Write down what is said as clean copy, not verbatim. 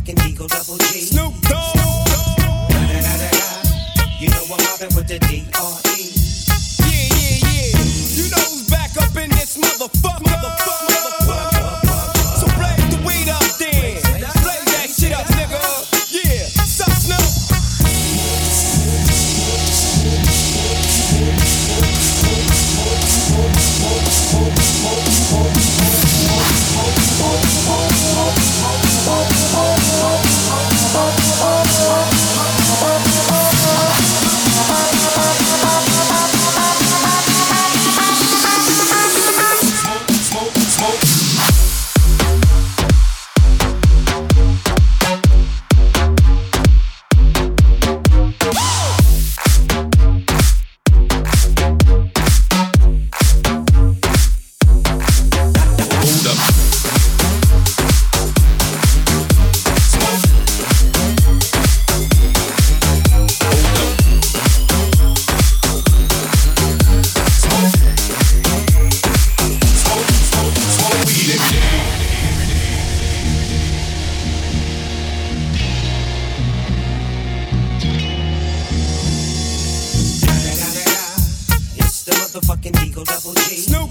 motherfucking Eagle Double G. Snoop Dogg. You know I'm mobbing with the D.R.E. Yeah. You know who's back up in this motherfucker. So blaze the weed up then. Blaze that shit up, nigga. Yeah. Sup, Snoop? It's the motherfucking Eagle Double G. Snoop